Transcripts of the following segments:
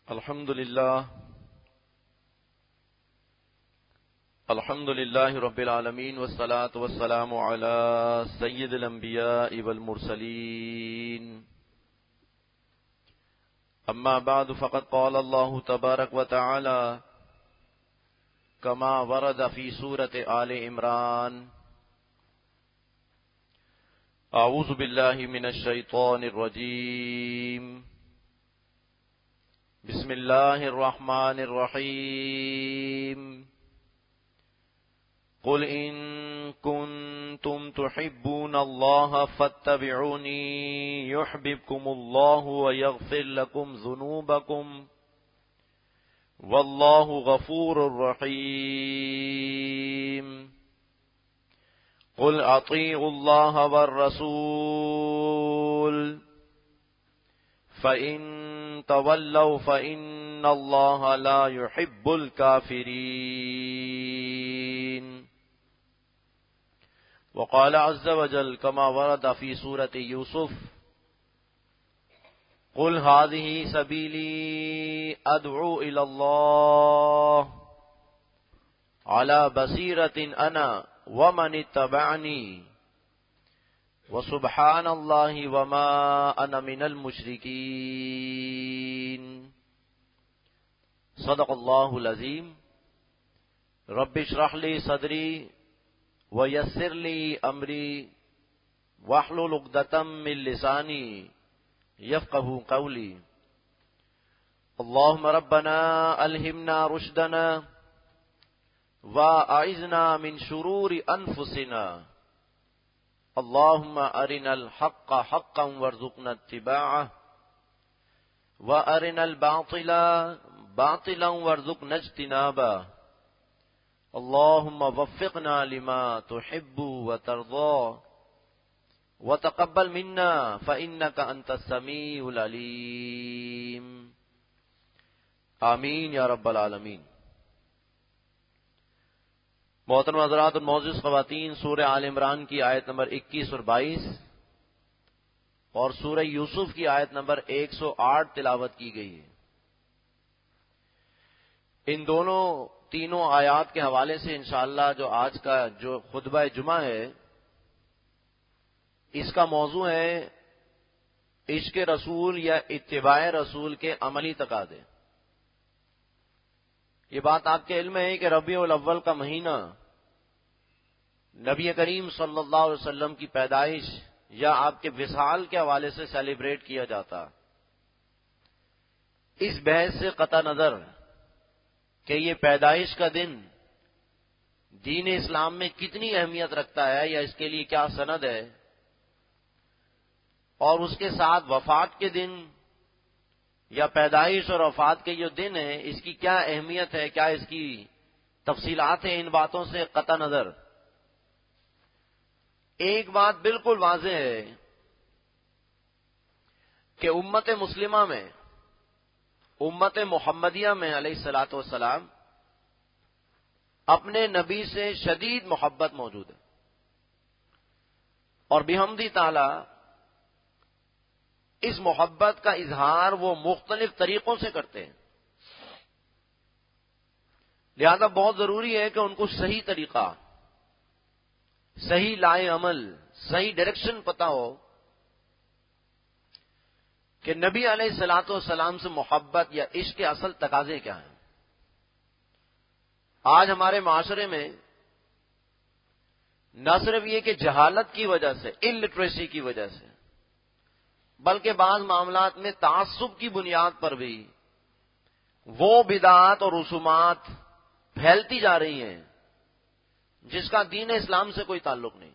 الحمد لله رب العالمين والصلاة والسلام على سيد الأنبياء والمرسلين. أما بعد فقد قال الله تبارك وتعالى كما ورد في سورة آل عمران: أعوذ بالله من الشيطان الرجيم. بسم الله الرحمن الرحيم. قل إن كنتم تحبون الله فاتبعوني يحببكم الله ويغفر لكم ذنوبكم والله غفور رحيم. قل أطيعوا الله والرسول فإن تولوا فإن الله لا يحب الكافرين. وقال عز وجل كما ورد في سورة يوسف: قل هذه سبيلي أدعو إلى الله على بصيرة أنا ومن اتبعني وسبحان الله وما أنا من المشركين. صدق الله العظيم. رب اشرح لي صدري ويسر لي أمري واحلل عقدة من لساني يفقهوا قولي. اللهم ربنا ألهمنا رشدنا وأعذنا من شرور أنفسنا. اللهم أرنا الحق حقا وارزقنا اتباعه وأرنا الباطل باطلا وارزقنا اجتنابه. اللهم وفقنا لما تحب وترضى وتقبل منا فإنك أنت السميع العليم. آمین یا رب العالمین. محترم حضرات اور معزز خواتین، سورہ آل عمران کی آیت نمبر 21 اور 22 اور سورہ یوسف کی آیت نمبر 108 تلاوت کی گئی ہے. ان تینوں آیات کے حوالے سے انشاءاللہ جو آج کا جو خطبہ جمعہ ہے اس کا موضوع ہے عشق رسول یا اتباع رسول کے عملی تقاضے. یہ بات آپ کے علم ہے کہ ربیع الاول کا مہینہ نبی کریم صلی اللہ علیہ وسلم کی پیدائش یا آپ کے وصال کے حوالے سے سیلیبریٹ کیا جاتا. اس بحث سے قطع نظر کہ یہ پیدائش کا دن دین اسلام میں کتنی اہمیت رکھتا ہے یا اس کے لیے کیا سند ہے، اور اس کے ساتھ وفات کے دن یا پیدائش اور وفات کے جو دن ہیں اس کی کیا اہمیت ہے، کیا اس کی تفصیلات ہیں، ان باتوں سے قطع نظر ایک بات بالکل واضح ہے کہ امت مسلمہ میں، امت محمدیہ میں علیہ الصلوۃ والسلام اپنے نبی سے شدید محبت موجود ہے، اور بحمدہ تعالی اس محبت کا اظہار وہ مختلف طریقوں سے کرتے ہیں. لہذا بہت ضروری ہے کہ ان کو صحیح طریقہ، صحیح لائے عمل، صحیح ڈائریکشن پتہ ہو کہ نبی علیہ الصلوۃ والسلام سے محبت یا عشق کے اصل تقاضے کیا ہیں. آج ہمارے معاشرے میں نہ صرف یہ کہ جہالت کی وجہ سے، الٹریسی کی وجہ سے، بلکہ بعض معاملات میں تعصب کی بنیاد پر بھی وہ بدعات اور رسومات پھیلتی جا رہی ہیں جس کا دین اسلام سے کوئی تعلق نہیں،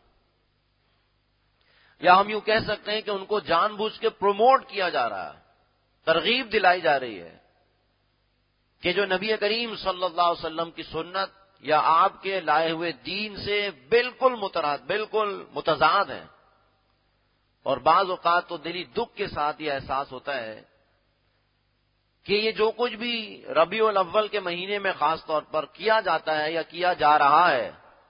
یا ہم یوں کہہ سکتے ہیں کہ ان کو جان بوجھ کے پروموٹ کیا جا رہا ہے، ترغیب دلائی جا رہی ہے کہ جو نبی کریم صلی اللہ علیہ وسلم کی سنت یا آپ کے لائے ہوئے دین سے بالکل متضاد ہیں. اور بعض اوقات تو دلی دکھ کے ساتھ یہ احساس ہوتا ہے کہ یہ جو کچھ بھی ربیع الاول کے مہینے میں خاص طور پر کیا جاتا ہے یا کیا جا رہا ہے،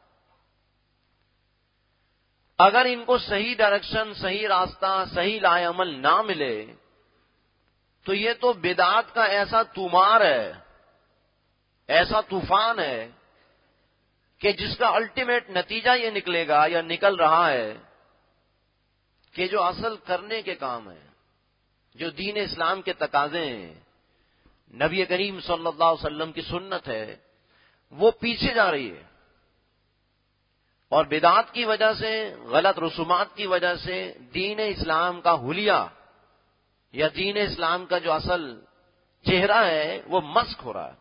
اگر ان کو صحیح ڈائریکشن، صحیح راستہ، صحیح لائے عمل نہ ملے تو یہ تو بدعات کا ایسا طومار ہے، ایسا طوفان ہے کہ جس کا الٹیمیٹ نتیجہ یہ نکلے گا یا نکل رہا ہے کہ جو اصل کرنے کے کام ہیں، جو دین اسلام کے تقاضے ہیں، نبی کریم صلی اللہ علیہ وسلم کی سنت ہے، وہ پیچھے جا رہی ہے، اور بدعات کی وجہ سے، غلط رسومات کی وجہ سے دین اسلام کا حلیہ یا دین اسلام کا جو اصل چہرہ ہے وہ مسخ ہو رہا ہے۔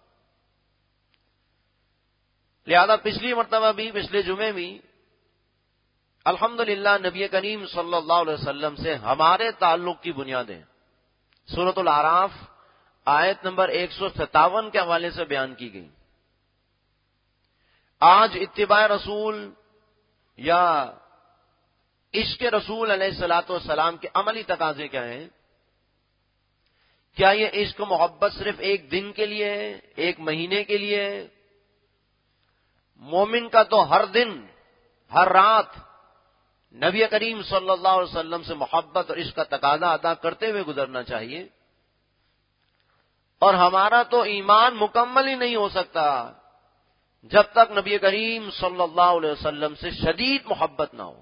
لہذا پچھلی مرتبہ بھی، پچھلے جمعے بھی الحمدللہ نبی کریم صلی اللہ علیہ وسلم سے ہمارے تعلق کی بنیادیں سورۃ الاعراف آیت نمبر 157 کے حوالے سے بیان کی گئی۔ آج اتباع رسول یا عشق رسول علیہ الصلوۃ والسلام کے عملی تقاضے کیا ہیں؟ کیا یہ عشق محبت صرف ایک دن کے لیے ہے، ایک مہینے کے لیے ہے؟ مومن کا تو ہر دن، ہر رات نبی کریم صلی اللہ علیہ وسلم سے محبت اور عشق کا تقاضا ادا کرتے ہوئے گزرنا چاہیے، اور ہمارا تو ایمان مکمل ہی نہیں ہو سکتا جب تک نبی کریم صلی اللہ علیہ وسلم سے شدید محبت نہ ہو۔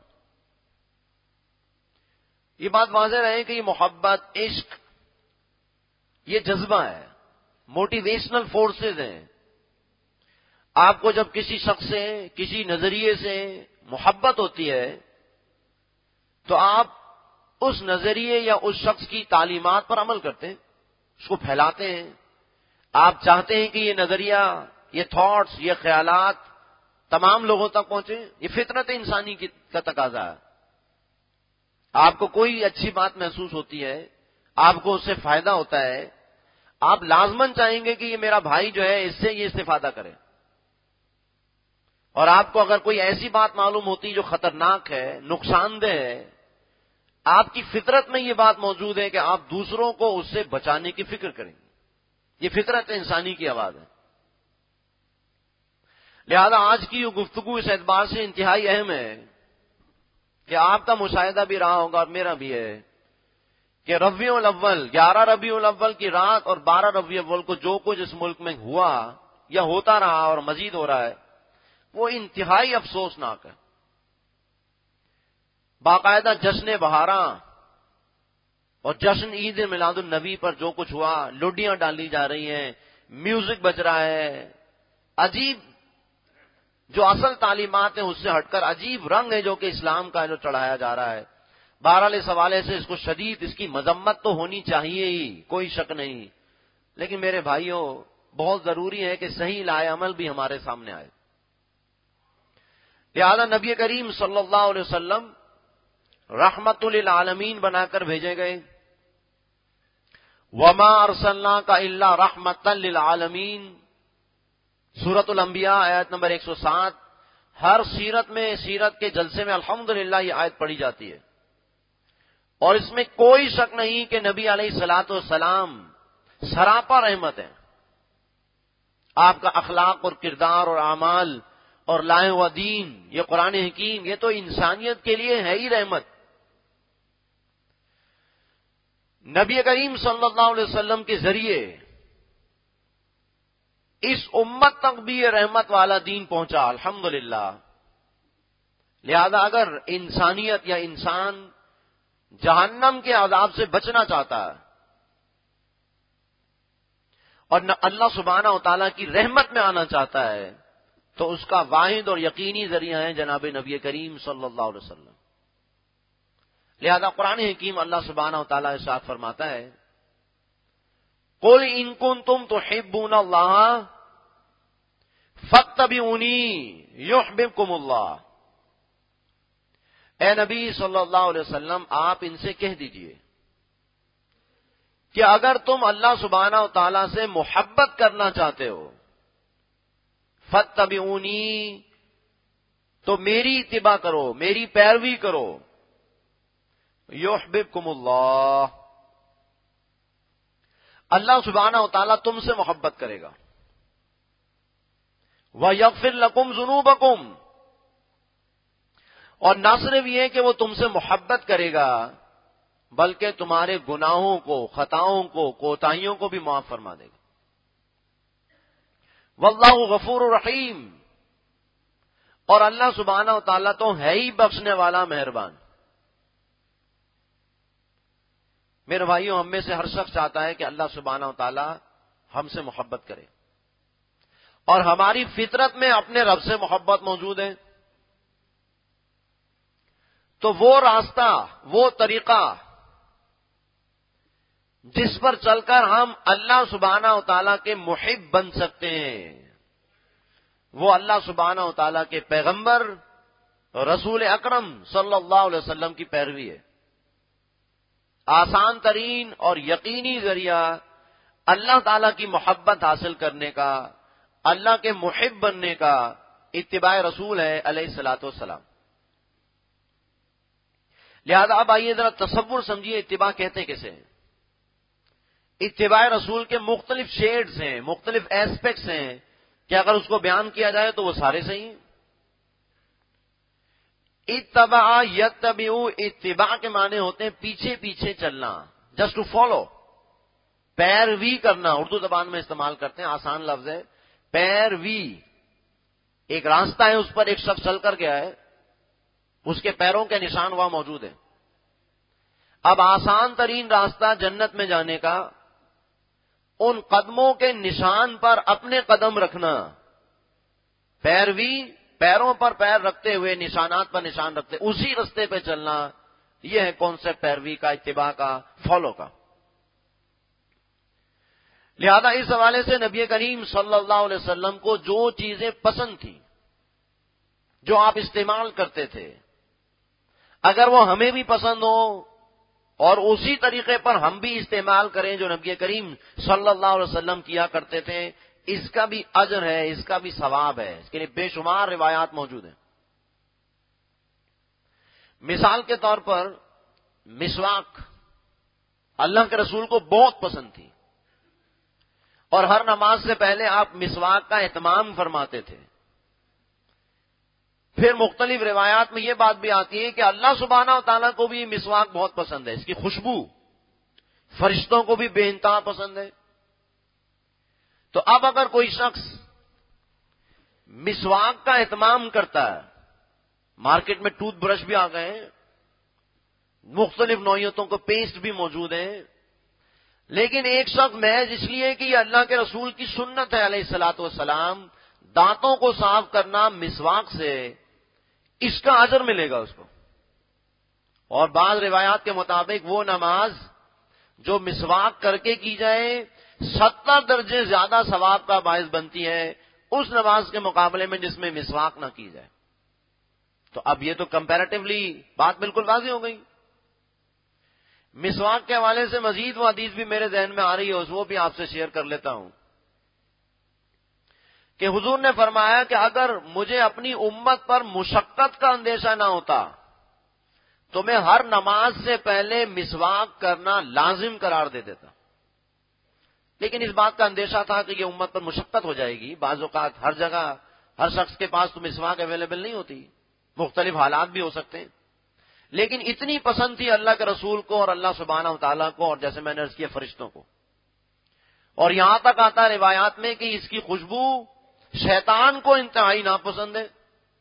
یہ بات واضح رہے کہ یہ محبت، عشق، یہ جذبہ ہے، موٹیویشنل فورسز ہیں۔ آپ کو جب کسی شخص سے، کسی نظریے سے محبت ہوتی ہے تو آپ اس نظریے یا اس شخص کی تعلیمات پر عمل کرتے ہیں، اس کو پھیلاتے ہیں۔ آپ چاہتے ہیں کہ یہ نظریہ، یہ تھاٹس، یہ خیالات تمام لوگوں تک پہنچے۔ یہ فطرت انسانی کا تقاضا ہے۔ آپ کو کوئی اچھی بات محسوس ہوتی ہے، آپ کو اس سے فائدہ ہوتا ہے، آپ لازماً چاہیں گے کہ یہ میرا بھائی جو ہے اس سے یہ استفادہ کرے۔ اور آپ کو اگر کوئی ایسی بات معلوم ہوتی جو خطرناک ہے، نقصان دہ ہے، آپ کی فطرت میں یہ بات موجود ہے کہ آپ دوسروں کو اس سے بچانے کی فکر کریں گے۔ یہ فطرت انسانی کی آواز ہے۔ لہذا آج کی یہ گفتگو اس اعتبار سے انتہائی اہم ہے کہ آپ کا مشاہدہ بھی رہا ہوگا اور میرا بھی ہے کہ ربیع الاول، 11 ربیع الاول کی رات اور 12 ربیع الاول کو جو کچھ اس ملک میں ہوا یا ہوتا رہا اور مزید ہو رہا ہے، وہ انتہائی افسوسناک ہے۔ باقاعدہ جشن بہاراں اور جشن عید میلاد النبی پر جو کچھ ہوا، لڈیاں ڈالی جا رہی ہیں، میوزک بج رہا ہے، عجیب جو اصل تعلیمات ہیں اس سے ہٹ کر عجیب رنگ ہے جو کہ اسلام کا جو چڑھایا جا رہا ہے۔ بہرحال اس حوالے سے اس کو شدید، اس کی مذمت تو ہونی چاہیے ہی، کوئی شک نہیں، لیکن میرے بھائیوں بہت ضروری ہے کہ صحیح لائے عمل بھی ہمارے سامنے آئے۔ لہذا نبی کریم صلی اللہ علیہ وسلم رحمت للعالمین بنا کر بھیجے گئے۔ وما ارسلناک الا رحمتا للعالمین، سورۃ الانبیاء آیت نمبر 107۔ ہر سیرت میں، سیرت کے جلسے میں الحمدللہ یہ آیت پڑھی جاتی ہے، اور اس میں کوئی شک نہیں کہ نبی علیہ الصلوۃ والسلام سراپا رحمت ہے۔ آپ کا اخلاق اور کردار اور اعمال اور لائے ہوا دین، یہ قرآن حکیم، یہ تو انسانیت کے لیے ہے ہی رحمت۔ نبی کریم صلی اللہ علیہ وسلم کے ذریعے اس امت تک بھی یہ رحمت والا دین پہنچا، الحمدللہ۔ لہذا اگر انسانیت یا انسان جہنم کے عذاب سے بچنا چاہتا ہے اور اللہ سبحانہ و تعالیٰ کی رحمت میں آنا چاہتا ہے تو اس کا واحد اور یقینی ذریعہ ہے جناب نبی کریم صلی اللہ علیہ وسلم۔ لہذا قرآن حکیم اللہ سبحانہ و تعالیٰ ارشاد فرماتا ہے، قُلْ إِن كُنتُمْ تُحِبُّونَ اللَّهَ فَاتَّبِعُونِي يُحْبِبْكُمُ اللَّهُ۔ اے نبی صلی اللہ علیہ وسلم، آپ ان سے کہہ دیجئے کہ اگر تم اللہ سبحانہ و تعالیٰ سے محبت کرنا چاہتے ہو، فَاتَّبِعُونِی، تو میری اتباع کرو، میری پیروی کرو، یحببکم اللہ، اللہ سبحانہ و تعالیٰ تم سے محبت کرے گا، وَیَغْفِرْ لَکُمْ ذُنُوبَکُمْ، اور نہ صرف یہ کہ وہ تم سے محبت کرے گا، بلکہ تمہارے گناہوں کو، خطاؤں کو، کوتاہیوں کو بھی معاف فرما دے گا۔ واللہ غفور رحیم، اور اللہ سبحانہ و تعالیٰ تو ہے ہی بخشنے والا، مہربان۔ میرے بھائیوں، ہم میں سے ہر شخص چاہتا ہے کہ اللہ سبحانہ و تعالیٰ ہم سے محبت کرے، اور ہماری فطرت میں اپنے رب سے محبت موجود ہے۔ تو وہ راستہ، وہ طریقہ جس پر چل کر ہم اللہ سبحانہ و تعالیٰ کے محب بن سکتے ہیں، وہ اللہ سبحانہ و تعالیٰ کے پیغمبر رسول اکرم صلی اللہ علیہ وسلم کی پیروی ہے۔ آسان ترین اور یقینی ذریعہ اللہ تعالیٰ کی محبت حاصل کرنے کا، اللہ کے محب بننے کا اتباع رسول ہے علیہ الصلوۃ والسلام۔ لہذا اب آئیے ذرا تصور سمجھیے، اتباع کہتے کسے ہیں؟ اتباع رسول کے مختلف شیڈز ہیں، مختلف ایسپیکٹس ہیں کہ اگر اس کو بیان کیا جائے تو وہ سارے صحیح ہیں۔ اتباع یتبع، اتباع کے معنی ہوتے ہیں پیچھے پیچھے چلنا، جسٹ ٹو فالو، پیروی کرنا، اردو زبان میں استعمال کرتے ہیں، آسان لفظ ہے پیروی۔ ایک راستہ ہے، اس پر ایک شخص چل کر گیا ہے، اس کے پیروں کے نشان وہاں موجود ہیں۔ اب آسان ترین راستہ جنت میں جانے کا، ان قدموں کے نشان پر اپنے قدم رکھنا، پیروی، پیروں پر پیر رکھتے ہوئے نشانات پر نشان رکھتے، اسی راستے پہ چلنا، یہ ہے کانسیپٹ پیروی کا، اتباع کا، فالو کا۔ لہذا اس حوالے سے نبی کریم صلی اللہ علیہ وسلم کو جو چیزیں پسند تھیں، جو آپ استعمال کرتے تھے، اگر وہ ہمیں بھی پسند ہو اور اسی طریقے پر ہم بھی استعمال کریں جو نبی کریم صلی اللہ علیہ وسلم کیا کرتے تھے، اس کا بھی اجر ہے، اس کا بھی ثواب ہے، اس کے لیے بے شمار روایات موجود ہیں۔ مثال کے طور پر مسواک اللہ کے رسول کو بہت پسند تھی، اور ہر نماز سے پہلے آپ مسواک کا اہتمام فرماتے تھے۔ پھر مختلف روایات میں یہ بات بھی آتی ہے کہ اللہ سبحانہ و تعالیٰ کو بھی مسواک بہت پسند ہے، اس کی خوشبو فرشتوں کو بھی بے انتہا پسند ہے۔ تو اب اگر کوئی شخص مسواک کا اہتمام کرتا ہے، مارکیٹ میں ٹوتھ برش بھی آ گئے ہیں، مختلف نوعیتوں کو پیسٹ بھی موجود ہیں، لیکن ایک شخص محض اس لیے کہ یہ اللہ کے رسول کی سنت ہے علیہ الصلوۃ والسلام، دانتوں کو صاف کرنا مسواک سے، اس کا اجر ملے گا اس کو۔ اور بعض روایات کے مطابق وہ نماز جو مسواک کر کے کی جائے 70 درجے زیادہ ثواب کا باعث بنتی ہے اس نماز کے مقابلے میں جس میں مسواک نہ کی جائے۔ تو اب یہ تو کمپیریٹیولی بات بالکل واضح ہو گئی۔ مسواک کے حوالے سے مزید وہ حدیث بھی میرے ذہن میں آ رہی ہے، وہ بھی آپ سے شیئر کر لیتا ہوں کہ حضور نے فرمایا کہ اگر مجھے اپنی امت پر مشقت کا اندیشہ نہ ہوتا تو میں ہر نماز سے پہلے مسواک کرنا لازم قرار دے دیتا، لیکن اس بات کا اندیشہ تھا کہ یہ امت پر مشقت ہو جائے گی، بعض اوقات ہر جگہ ہر شخص کے پاس تو مسواک اویلیبل نہیں ہوتی، مختلف حالات بھی ہو سکتے ہیں، لیکن اتنی پسند تھی اللہ کے رسول کو اور اللہ سبحانہ و تعالیٰ کو، اور جیسے میں نے عرض کیا فرشتوں کو، اور یہاں تک آتا ہے روایات میں کہ اس کی خوشبو شیطان کو انتہائی ناپسند ہے۔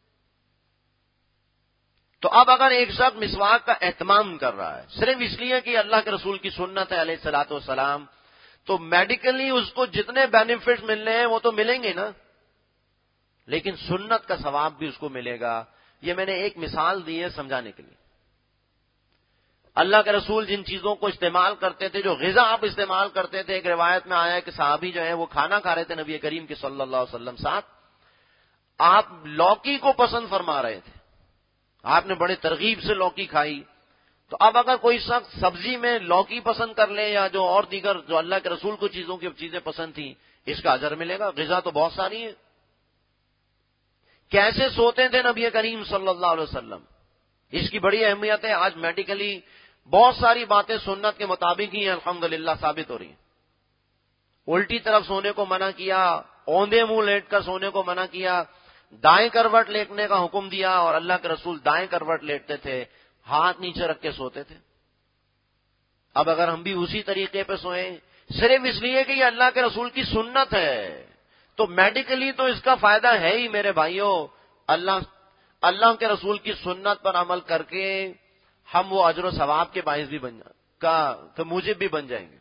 تو اب اگر ایک شخص مسواک کا اہتمام کر رہا ہے صرف اس لیے کہ اللہ کے رسول کی سنت ہے علیہ الصلوۃ والسلام، تو میڈیکلی اس کو جتنے بینیفٹس ملنے ہیں وہ تو ملیں گے نا، لیکن سنت کا ثواب بھی اس کو ملے گا۔ یہ میں نے ایک مثال دی ہے سمجھانے کے لیے۔ اللہ کے رسول جن چیزوں کو استعمال کرتے تھے، جو غذا آپ استعمال کرتے تھے، ایک روایت میں آیا ہے کہ صحابی جو ہے وہ کھانا کھا رہے تھے نبی کریم کے صلی اللہ علیہ وسلم ساتھ، آپ لوکی کو پسند فرما رہے تھے، آپ نے بڑے ترغیب سے لوکی کھائی۔ تو اب اگر کوئی شخص سبزی میں لوکی پسند کر لے یا جو اور دیگر جو اللہ کے رسول کو چیزوں کی چیزیں پسند تھیں، اس کا اجر ملے گا۔ غذا تو بہت ساری ہے۔ کیسے سوتے تھے نبی کریم صلی اللہ علیہ وسلم، اس کی بڑی اہمیت ہے۔ آج میڈیکلی بہت ساری باتیں سنت کے مطابق ہی الحمدللہ ثابت ہو رہی ہیں۔ الٹی طرف سونے کو منع کیا، اوندے منہ لیٹ کر سونے کو منع کیا، دائیں کروٹ لیٹنے کا حکم دیا، اور اللہ کے رسول دائیں کروٹ لیٹتے تھے، ہاتھ نیچے رکھ کے سوتے تھے۔ اب اگر ہم بھی اسی طریقے پہ سوئیں صرف اس لیے کہ یہ اللہ کے رسول کی سنت ہے، تو میڈیکلی تو اس کا فائدہ ہے ہی میرے بھائیوں۔ اللہ کے رسول کی سنت پر عمل کر کے ہم وہ اجر و ثواب کے باعث بھی کا موجب بھی بن جائیں گے۔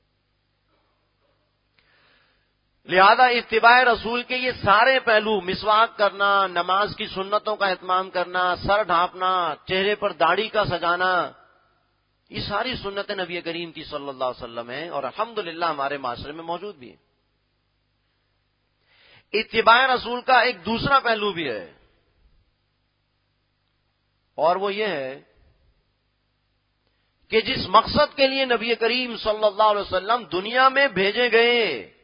لہذا اتباع رسول کے یہ سارے پہلو، مسواک کرنا، نماز کی سنتوں کا اہتمام کرنا، سر ڈھانپنا، چہرے پر داڑھی کا سجانا، یہ ساری سنتیں نبی کریم کی صلی اللہ علیہ وسلم ہیں اور الحمدللہ ہمارے معاشرے میں موجود بھی ہیں۔ اتباع رسول کا ایک دوسرا پہلو بھی ہے، اور وہ یہ ہے کہ جس مقصد کے لیے نبی کریم صلی اللہ علیہ وسلم دنیا میں بھیجے گئے،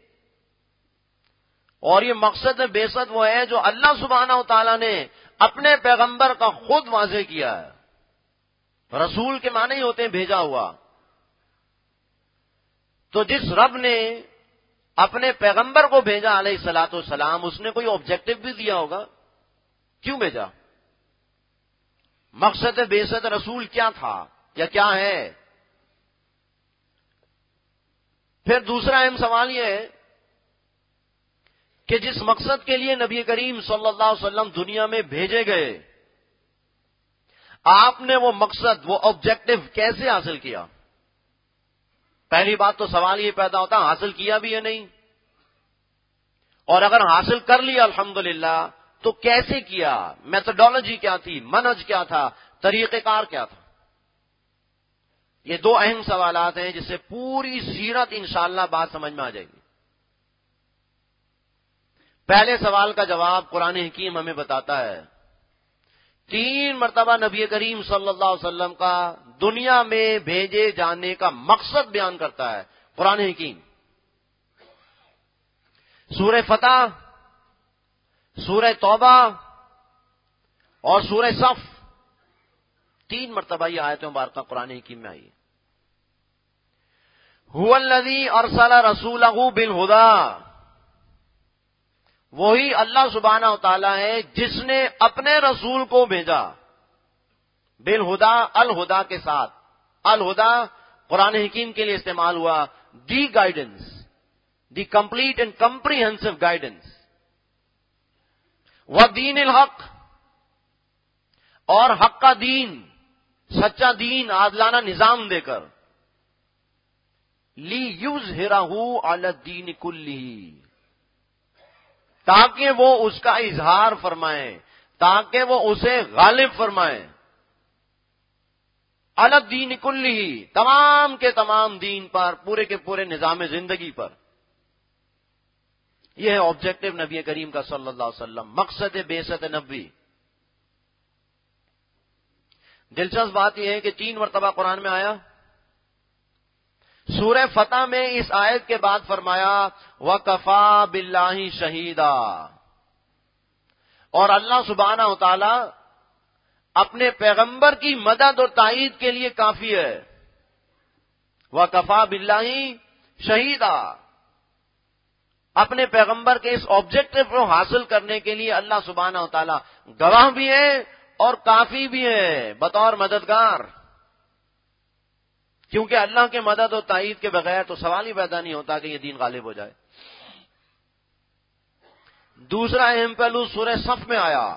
اور یہ مقصد بعثت وہ ہے جو اللہ سبحانہ و تعالی نے اپنے پیغمبر کا خود واضح کیا ہے۔ رسول کے معنی ہی ہوتے ہیں بھیجا ہوا۔ تو جس رب نے اپنے پیغمبر کو بھیجا علیہ الصلوۃ والسلام، اس نے کوئی آبجیکٹو بھی دیا ہوگا، کیوں بھیجا؟ مقصد بعثت رسول کیا تھا یا کیا ہے؟ پھر دوسرا اہم سوال یہ ہے کہ جس مقصد کے لیے نبی کریم صلی اللہ علیہ وسلم دنیا میں بھیجے گئے، آپ نے وہ مقصد، وہ آبجیکٹو کیسے حاصل کیا؟ پہلی بات تو سوال یہ پیدا ہوتا حاصل کیا بھی ہے نہیں، اور اگر حاصل کر لیا الحمدللہ تو کیسے کیا؟ میتھڈالوجی کیا تھی؟ منہج کیا تھا؟ طریقہ کار کیا تھا؟ یہ دو اہم سوالات ہیں جس سے پوری سیرت انشاءاللہ بات سمجھ میں آ جائے گی۔ پہلے سوال کا جواب قرآن حکیم ہمیں بتاتا ہے، 3 مرتبہ نبی کریم صلی اللہ علیہ وسلم کا دنیا میں بھیجے جانے کا مقصد بیان کرتا ہے قرآن حکیم۔ سورہ فتح، سورہ توبہ اور سورہ صف، 3 مرتبہ یہ آیت مبارکہ قرآن حکیم میں آئی۔ هو الذی ارسل رسولہ بالہدی، وہی اللہ سبحانہ و تعالی ہے جس نے اپنے رسول کو بھیجا بالہدا، الہدا کے ساتھ۔ الہدا قرآن حکیم کے لیے استعمال ہوا، the guidance, the complete and comprehensive guidance. ودین الحق، اور حق کا دین، سچا دین، عادلانہ نظام دے کر۔ لی یظہرہ علی الدین کلہ، تاکہ وہ اس کا اظہار فرمائیں، تاکہ وہ اسے غالب فرمائیں۔ علی الدین کلہ، تمام کے تمام دین پر، پورے کے پورے نظام زندگی پر۔ یہ ہے آبجیکٹو نبی کریم کا صلی اللہ علیہ وسلم، مقصد بعثت نبوی۔ دلچسپ بات یہ ہے کہ 3 مرتبہ قرآن میں آیا۔ سورہ فتح میں اس آیت کے بعد فرمایا وَكَفَى بِاللَّهِ شَهِيدًا، اور اللہ سبحانہ و تعالی اپنے پیغمبر کی مدد اور تائید کے لیے کافی ہے۔ وَكَفَى بِاللَّهِ شَهِيدًا، اپنے پیغمبر کے اس آبجیکٹو کو حاصل کرنے کے لیے اللہ سبحانہ و تعالی گواہ بھی ہے اور کافی بھی ہے بطور مددگار۔ کیونکہ اللہ کے مدد و تائید کے بغیر تو سوال ہی پیدا نہیں ہوتا کہ یہ دین غالب ہو جائے۔ دوسرا اہم پہلو سورہ صف میں آیا،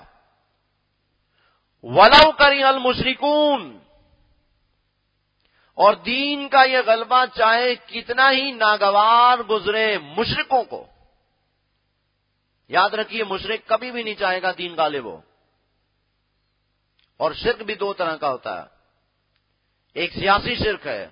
وَلَوْ كَرِهَ الْمُشْرِكُونَ، اور دین کا یہ غلبہ چاہے کتنا ہی ناگوار گزرے مشرکوں کو۔ یاد رکھیے مشرک کبھی بھی نہیں چاہے گا دین غالب ہو۔ اور شرک بھی 2 طرح کا ہوتا ہے، ایک سیاسی شرک ہے۔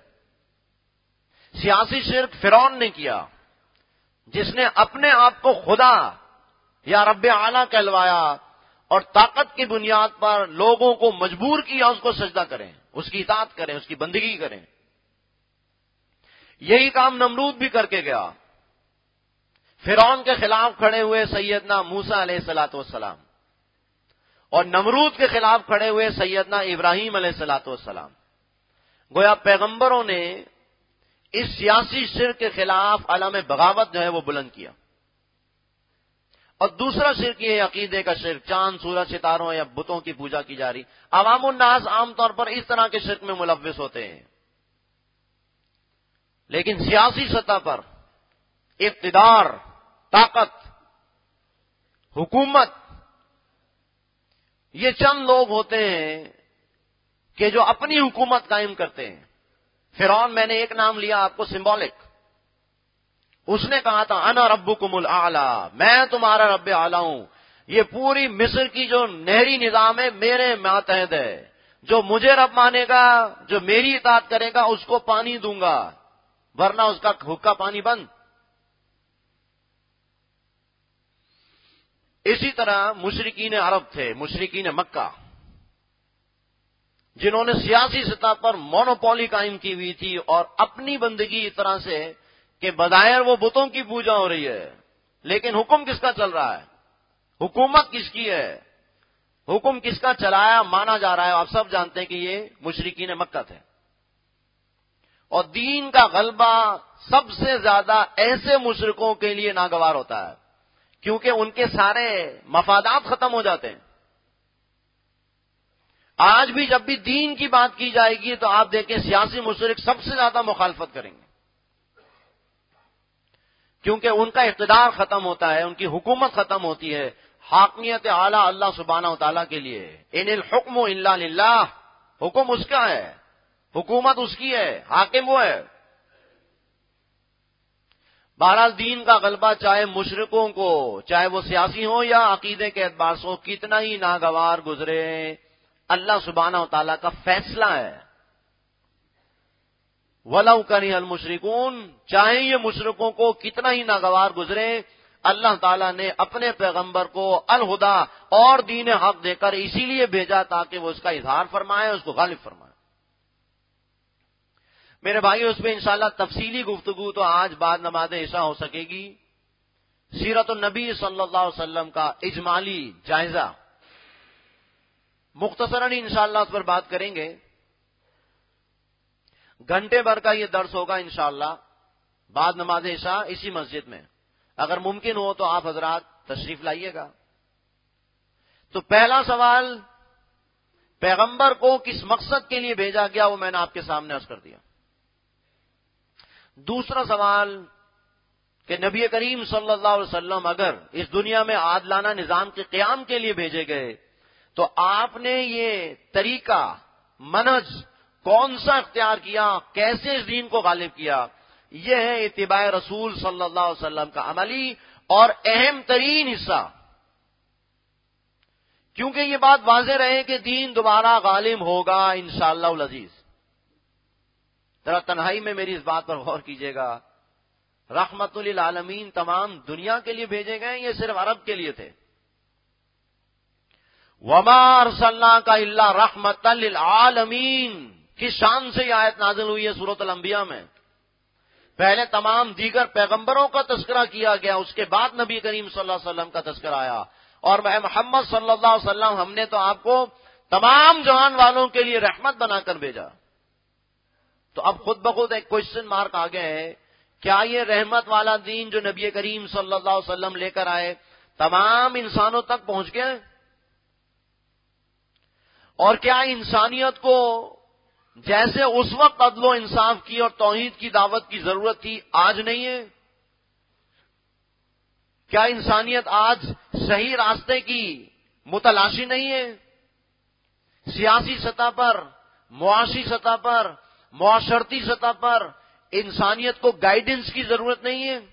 سیاسی شرک فرعون نے کیا، جس نے اپنے آپ کو خدا یا رب اعلیٰ کہلوایا اور طاقت کی بنیاد پر لوگوں کو مجبور کیا اس کو سجدہ کریں، اس کی اطاعت کریں، اس کی بندگی کریں۔ یہی کام نمرود بھی کر کے گیا۔ فرعون کے خلاف کھڑے ہوئے سیدنا موسیٰ علیہ الصلوۃ والسلام، اور نمرود کے خلاف کھڑے ہوئے سیدنا ابراہیم علیہ الصلوۃ والسلام۔ گویا پیغمبروں نے اس سیاسی شرک کے خلاف علم بغاوت جو ہے وہ بلند کیا۔ اور دوسرا شرک یہ عقیدے کا شرک، چاند سورج ستاروں یا بتوں کی پوجا کی جا رہی۔ عوام الناس عام طور پر اس طرح کے شرک میں ملوث ہوتے ہیں۔ لیکن سیاسی سطح پر اقتدار، طاقت، حکومت، یہ چند لوگ ہوتے ہیں کہ جو اپنی حکومت قائم کرتے ہیں. فرعون، میں نے ایک نام لیا آپ کو سمبولک. اس نے کہا تھا انا ربکم الاعلی، میں تمہارا رب اعلی ہوں. یہ پوری مصر کی جو نہری نظام ہے میرے ماتحت ہے. جو مجھے رب مانے گا، جو میری اطاعت کرے گا، اس کو پانی دوں گا، ورنہ اس کا حقہ پانی بند. اسی طرح مشرکین عرب تھے، مشرکین مکہ، جنہوں نے سیاسی سطح پر مونوپولی قائم کی ہوئی تھی اور اپنی بندگی اس طرح سے کہ بظاہر وہ بتوں کی پوجا ہو رہی ہے، لیکن حکم کس کا چل رہا ہے؟ حکومت کس کی ہے؟ حکم کس کا چلایا مانا جا رہا ہے؟ آپ سب جانتے ہیں کہ یہ مشرکین مکہ تھے. اور دین کا غلبہ سب سے زیادہ ایسے مشرکوں کے لیے ناگوار ہوتا ہے، کیونکہ ان کے سارے مفادات ختم ہو جاتے ہیں. آج بھی جب بھی دین کی بات کی جائے گی تو آپ دیکھیں سیاسی مشرک سب سے زیادہ مخالفت کریں گے، کیونکہ ان کا اقتدار ختم ہوتا ہے، ان کی حکومت ختم ہوتی ہے. حاکمیت اعلیٰ اللہ سبحانہ و تعالیٰ کے لیے. ان الحکم الا للہ، حکم اس کا ہے، حکومت اس کی ہے، حاکم وہ ہے. بہرحال دین کا غلبہ چاہے مشرکوں کو، چاہے وہ سیاسی ہوں یا عقیدے کے اعتبار سے ہو، کتنا ہی ناگوار گزرے، اللہ سبحانہ و تعالیٰ کا فیصلہ ہے. وَلَوْ كَرِهَ الْمُشْرِكُونَ، چاہے یہ مشرکوں کو کتنا ہی ناگوار گزرے، اللہ تعالیٰ نے اپنے پیغمبر کو الہدا اور دین حق دے کر اسی لیے بھیجا تاکہ وہ اس کا اظہار فرمائے، اس کو غالب فرمائے. میرے بھائیو، اس پہ انشاءاللہ تفصیلی گفتگو تو آج بعد نماز عشاء ہو سکے گی. سیرت النبی صلی اللہ علیہ وسلم کا اجمالی جائزہ مختصراً انشاءاللہ اس پر بات کریں گے. گھنٹے بھر کا یہ درس ہوگا انشاءاللہ بعد نماز عشاء اسی مسجد میں. اگر ممکن ہو تو آپ حضرات تشریف لائیے گا. تو پہلا سوال، پیغمبر کو کس مقصد کے لیے بھیجا گیا، وہ میں نے آپ کے سامنے عرض کر دیا. دوسرا سوال کہ نبی کریم صلی اللہ علیہ وسلم اگر اس دنیا میں عادلانہ نظام کے قیام کے لیے بھیجے گئے تو آپ نے یہ طریقہ، منہج کون سا اختیار کیا، کیسے اس دین کو غالب کیا؟ یہ ہے اتباع رسول صلی اللہ علیہ وسلم کا عملی اور اہم ترین حصہ. کیونکہ یہ بات واضح رہے کہ دین دوبارہ غالب ہوگا انشاءاللہ العزیز. ذرا تنہائی میں میری اس بات پر غور کیجیے گا. رحمت للعالمین تمام دنیا کے لیے بھیجے گئے، یہ صرف عرب کے لیے تھے. وما ارسلناک الا رحمت للعالمین، کس شان سے یہ آیت نازل ہوئی ہے سورۃ الانبیاء میں. پہلے تمام دیگر پیغمبروں کا تذکرہ کیا گیا، اس کے بعد نبی کریم صلی اللہ علیہ وسلم کا تذکرہ آیا. اور محمد صلی اللہ علیہ وسلم، ہم نے تو آپ کو تمام جہان والوں کے لیے رحمت بنا کر بھیجا. تو اب خود بخود ایک کوشچن مارک آ گیا ہے، کیا یہ رحمت والا دین جو نبی کریم صلی اللہ علیہ وسلم لے کر آئے تمام انسانوں تک پہنچ گیا؟ اور کیا انسانیت کو جیسے اس وقت عدل و انصاف کی اور توحید کی دعوت کی ضرورت تھی، آج نہیں ہے؟ کیا انسانیت آج صحیح راستے کی متلاشی نہیں ہے؟ سیاسی سطح پر، معاشی سطح پر، معاشرتی سطح پر انسانیت کو گائیڈنس کی ضرورت نہیں ہے؟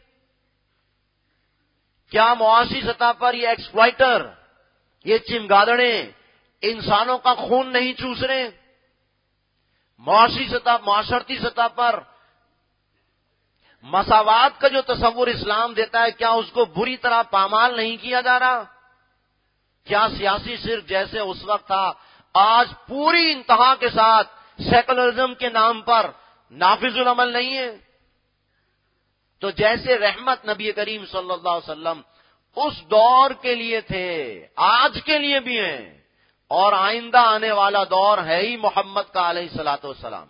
کیا معاشی سطح پر یہ ایکسپلائٹر، یہ چمگادڑے انسانوں کا خون نہیں چوس رہے؟ معاشی سطح، معاشرتی سطح پر مساوات کا جو تصور اسلام دیتا ہے، کیا اس کو بری طرح پامال نہیں کیا جا رہا؟ کیا سیاسی صرف جیسے اس وقت تھا آج پوری انتہا کے ساتھ سیکولرزم کے نام پر نافذ العمل نہیں ہے؟ تو جیسے رحمت نبی کریم صلی اللہ علیہ وسلم اس دور کے لیے تھے، آج کے لیے بھی ہیں، اور آئندہ آنے والا دور ہے ہی محمد کا علیہ الصلوۃ والسلام.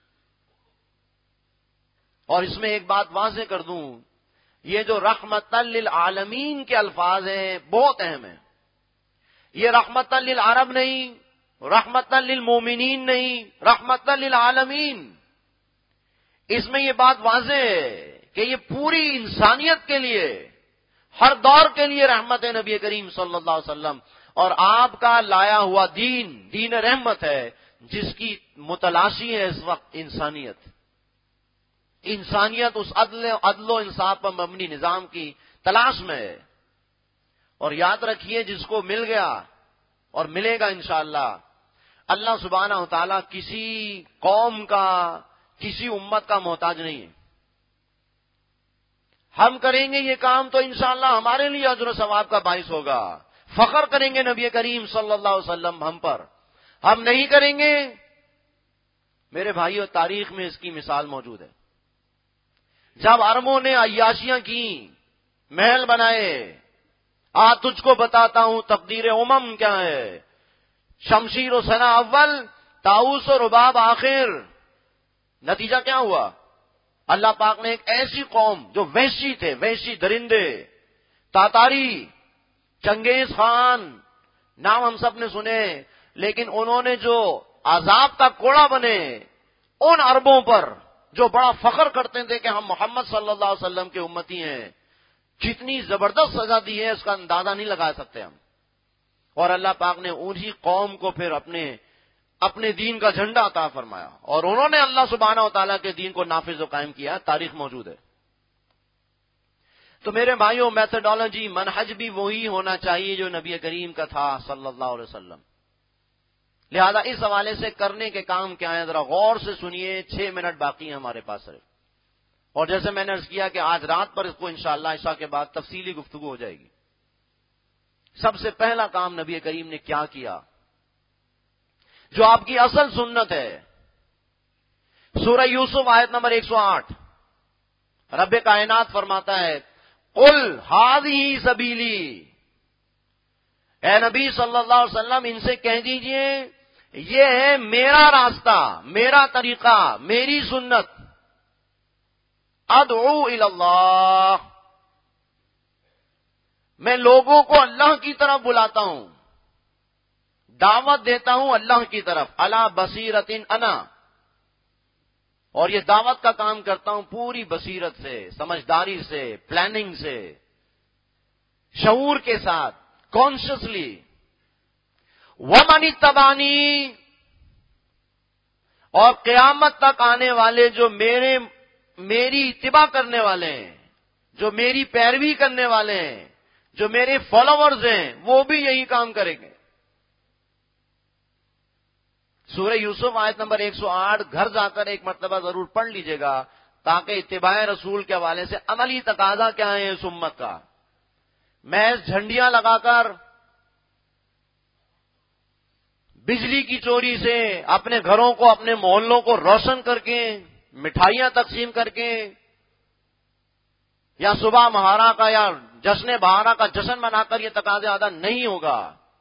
اور اس میں ایک بات واضح کر دوں، یہ جو رحمت للعالمین کے الفاظ ہیں بہت اہم ہیں. یہ رحمت للعرب نہیں، رحمت للمومنین نہیں، رحمت للعالمین. اس میں یہ بات واضح ہے کہ یہ پوری انسانیت کے لیے، ہر دور کے لیے رحمت ہے نبی کریم صلی اللہ علیہ وسلم، اور آپ کا لایا ہوا دین رحمت ہے، جس کی متلاشی ہے اس وقت انسانیت اس عدل و انصاف پر مبنی نظام کی تلاش میں ہے۔ اور یاد رکھیے، جس کو مل گیا اور ملے گا انشاءاللہ، اللہ سبحانہ و تعالیٰ کسی قوم کا، کسی امت کا محتاج نہیں ہے۔ ہم کریں گے یہ کام تو انشاءاللہ ہمارے لیے اجر و ثواب کا باعث ہوگا، فخر کریں گے نبی کریم صلی اللہ علیہ وسلم ہم پر۔ ہم نہیں کریں گے، میرے بھائیو، تاریخ میں اس کی مثال موجود ہے۔ جب عربوں نے عیاشیاں کی، محل بنائے، آج تجھ کو بتاتا ہوں تقدیر امم کیا ہے، شمشیر و ثنا اول، طاؤس و رباب آخر، نتیجہ کیا ہوا؟ اللہ پاک نے ایک ایسی قوم جو وحشی تھے، وحشی درندے، تاتاری، چنگیز خان، نام ہم سب نے سنے، لیکن انہوں نے جو عذاب کا کوڑا بنے ان عربوں پر جو بڑا فخر کرتے تھے کہ ہم محمد صلی اللہ علیہ وسلم کے امتی ہیں، کتنی زبردست سزا دی ہے اس کا اندازہ نہیں لگا سکتے ہم۔ اور اللہ پاک نے انہی قوم کو پھر اپنے دین کا جھنڈا عطا فرمایا، اور انہوں نے اللہ سبحانہ و تعالیٰ کے دین کو نافذ و قائم کیا، تاریخ موجود ہے۔ تو میرے بھائیوں، میتھڈالوجی، منہج بھی وہی ہونا چاہیے جو نبی کریم کا تھا صلی اللہ علیہ وسلم۔ لہذا اس حوالے سے کرنے کے کام کیا ہیں، ذرا غور سے سنیے، 6 منٹ باقی ہیں ہمارے پاس صرف، اور جیسے میں نے عرض کیا کہ آج رات پر اس کو انشاءاللہ عشاء کے بعد تفصیلی گفتگو ہو جائے گی۔ سب سے پہلا کام نبی کریم نے کیا کیا، جو آپ کی اصل سنت ہے، سورہ یوسف آیت نمبر 108، رب کائنات فرماتا ہے، قل ھذہ سبیلی، اے نبی صلی اللہ علیہ وسلم ان سے کہہ دیجئے یہ ہے میرا راستہ، میرا طریقہ، میری سنت، ادعو الی اللہ، میں لوگوں کو اللہ کی طرف بلاتا ہوں، دعوت دیتا ہوں اللہ کی طرف، علی بصیرۃ انا، اور یہ دعوت کا کام کرتا ہوں پوری بصیرت سے، سمجھداری سے، پلاننگ سے، شعور کے ساتھ، کانشیسلی۔ ومن اتبعنی، اور قیامت تک آنے والے جو میری اتباع کرنے والے ہیں، جو میری پیروی کرنے والے ہیں، جو میرے فالوورز ہیں، وہ بھی یہی کام کریں گے۔ سورہ یوسف آیت نمبر 108 گھر جا کر ایک مرتبہ ضرور پڑھ لیجئے گا، تاکہ اتباع رسول کے حوالے سے عملی تقاضا کیا ہے اس امت کا۔ محض جھنڈیاں لگا کر، بجلی کی چوری سے اپنے گھروں کو، اپنے محلوں کو روشن کر کے، مٹھائیاں تقسیم کر کے، یا صبح مہارا کا یا جشن بہارا کا جشن منا کر یہ تقاضے ادا نہیں ہوگا،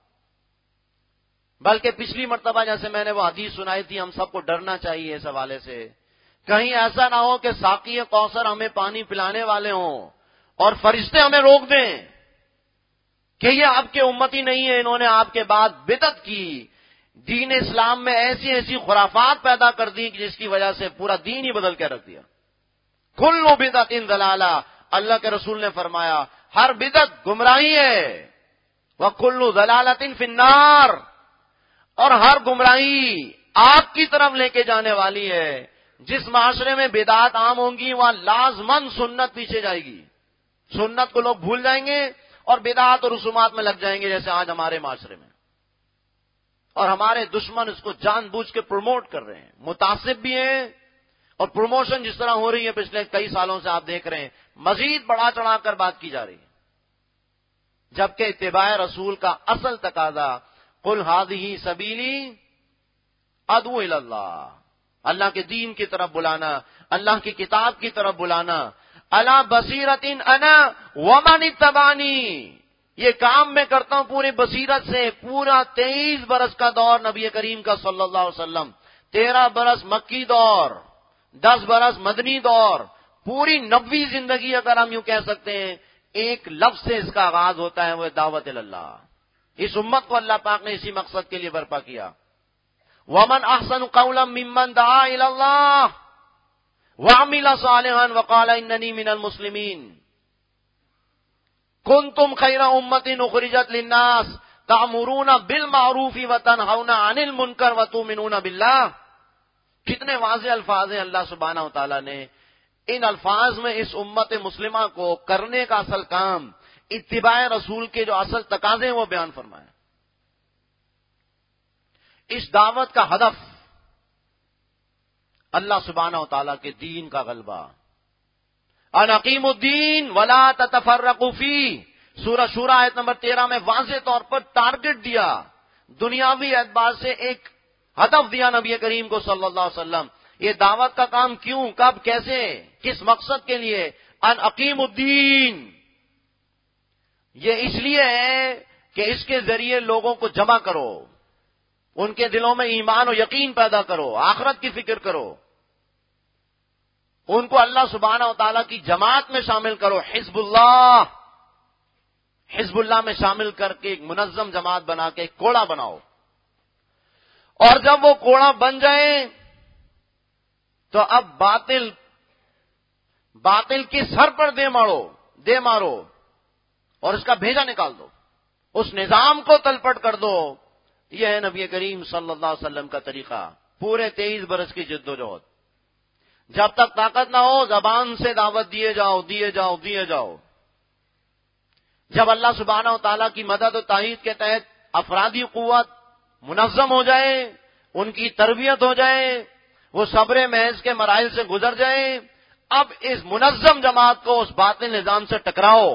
بلکہ پچھلی مرتبہ جیسے میں نے وہ حدیث سنائی تھی، ہم سب کو ڈرنا چاہیے اس حوالے سے، کہیں ایسا نہ ہو کہ ساقی کوثر ہمیں پانی پلانے والے ہوں اور فرشتے ہمیں روک دیں کہ یہ آپ کے امتی نہیں ہے، انہوں نے آپ کے بعد بدعت کی، دین اسلام میں ایسی ایسی خرافات پیدا کر دی کہ جس کی وجہ سے پورا دین ہی بدل کے رکھ دیا۔ کل بدعت ضلالہ، اللہ کے رسول نے فرمایا ہر بدعت گمراہی ہے، وکل ضلالۃ فی النار، اور ہر گمراہی آگ کی طرف لے کے جانے والی ہے۔ جس معاشرے میں بدعات عام ہوں گی وہاں لازماً سنت پیچھے جائے گی، سنت کو لوگ بھول جائیں گے اور بدعات اور رسومات میں لگ جائیں گے، جیسے آج ہمارے معاشرے میں، اور ہمارے دشمن اس کو جان بوجھ کے پروموٹ کر رہے ہیں، متعصب بھی ہیں، اور پروموشن جس طرح ہو رہی ہے پچھلے کئی سالوں سے آپ دیکھ رہے ہیں، مزید بڑھا چڑھا کر بات کی جا رہی ہے، جبکہ اتباع رسول کا اصل تقاضا قل ھذہ سبیلی ادعو الی اللہ، اللہ کے دین کی طرف بلانا، اللہ کی کتاب کی طرف بلانا، علی بصیرۃ انا ومن اتبعنی، یہ کام میں کرتا ہوں پوری بصیرت سے۔ پورا 23 برس کا دور نبی کریم کا صلی اللہ علیہ وسلم، 13 برس مکی دور، 10 برس مدنی دور، پوری نبوی زندگی اگر ہم یوں کہہ سکتے ہیں، ایک لفظ سے اس کا آغاز ہوتا ہے، وہ دعوت اللہ۔ اس امت کو اللہ پاک نے اسی مقصد کے لیے برپا کیا۔ ومن احسن قولا ممن دعا الی اللہ، وعمل صالحا وقال اننی من المسلمین کنتم خیر امۃ اخرجت للناس تأمرون بالمعروف وتنہون عن المنکر وتؤمنون باللہ. کتنے واضح الفاظ ہیں اللہ سبحانہ و تعالیٰ نے ان الفاظ میں اس امت مسلمہ کو کرنے کا اصل کام، اتباع رسول کے جو اصل تقاضے ہیں وہ بیان فرمائے. اس دعوت کا ہدف اللہ سبحانہ و تعالیٰ کے دین کا غلبہ. ان اقیموا الدین ولا تتفرقوا فیہ، سورہ شورى آیت نمبر 13 میں واضح طور پر ٹارگٹ دیا، دنیاوی اعتبار سے ایک ہدف دیا نبی کریم کو صلی اللہ علیہ وسلم. یہ دعوت کا کام کیوں، کب، کیسے، کس مقصد کے لیے؟ ان اقیموا الدین، یہ اس لیے ہے کہ اس کے ذریعے لوگوں کو جمع کرو، ان کے دلوں میں ایمان و یقین پیدا کرو، آخرت کی فکر کرو، ان کو اللہ سبحانہ و تعالیٰ کی جماعت میں شامل کرو. حزب اللہ میں شامل کر کے ایک منظم جماعت بنا کے ایک کوڑا بناؤ. اور جب وہ کوڑا بن جائے تو اب باطل کی سر پر دے مارو اور اس کا بھیجا نکال دو، اس نظام کو تلپٹ کر دو. یہ ہے نبی کریم صلی اللہ علیہ وسلم کا طریقہ. پورے 23 برس کی جد و جہد، جب تک طاقت نہ ہو زبان سے دعوت دیے جاؤ. جب اللہ سبحانہ و تعالیٰ کی مدد و تائید کے تحت افرادی قوت منظم ہو جائے، ان کی تربیت ہو جائے، وہ صبر محض کے مراحل سے گزر جائے، اب اس منظم جماعت کو اس باطل نظام سے ٹکراؤ.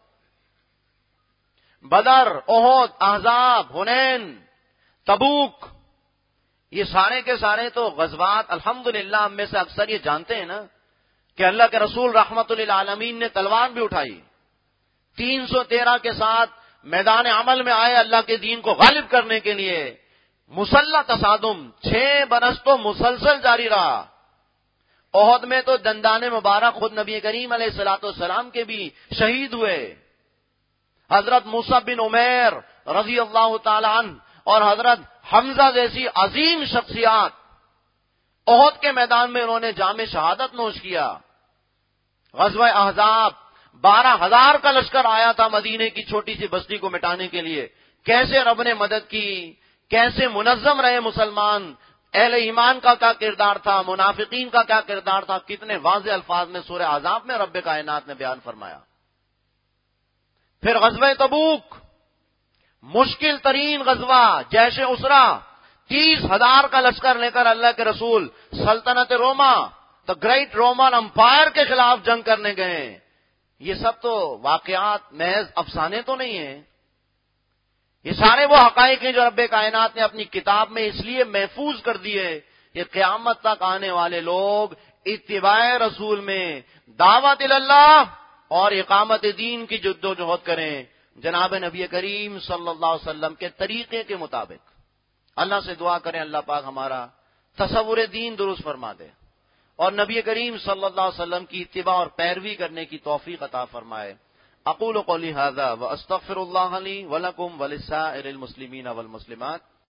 بدر، احد، احزاب، حنین، تبوک، یہ سارے کے سارے تو غزوات الحمدللہ ہم میں سے اکثر یہ جانتے ہیں نا کہ اللہ کے رسول رحمت للعالمین نے تلوار بھی اٹھائی، 313 کے ساتھ میدان عمل میں آئے اللہ کے دین کو غالب کرنے کے لیے. مسلح تصادم 6 برس تو مسلسل جاری رہا. احد میں تو دندان مبارک خود نبی کریم علیہ الصلوۃ والسلام کے بھی شہید ہوئے. حضرت موسیٰ بن عمیر رضی اللہ تعالی عنہ اور حضرت حمزہ جیسی عظیم شخصیات احد کے میدان میں انہوں نے جام شہادت نوش کیا. غزوہ احزاب 12,000 کا لشکر آیا تھا مدینے کی چھوٹی سی بستی کو مٹانے کے لیے. کیسے رب نے مدد کی، کیسے منظم رہے مسلمان، اہل ایمان کا کیا کردار تھا، منافقین کا کیا کردار تھا، کتنے واضح الفاظ میں سورہ احزاب میں رب کائنات نے بیان فرمایا. پھر غزوہ تبوک، مشکل ترین غزوہ، جیش اسرا، 30,000 کا لشکر لے کر اللہ کے رسول سلطنت روما، تو گریٹ رومن امپائر کے خلاف جنگ کرنے گئے. یہ سب تو واقعات محض افسانے تو نہیں ہیں، یہ سارے وہ حقائق ہیں جو رب کائنات نے اپنی کتاب میں اس لیے محفوظ کر دیے کہ قیامت تک آنے والے لوگ اتباع رسول میں دعوت اللہ اور اقامت دین کی جد و جہد کریں جناب نبی کریم صلی اللہ علیہ وسلم کے طریقے کے مطابق. اللہ سے دعا کریں اللہ پاک ہمارا تصور دین درست فرما دے اور نبی کریم صلی اللہ علیہ وسلم کی اتباع اور پیروی کرنے کی توفیق عطا فرمائے. اقول قولی ھذا واستغفر اللہ لی ولکم ولسائر المسلمین والمسلمات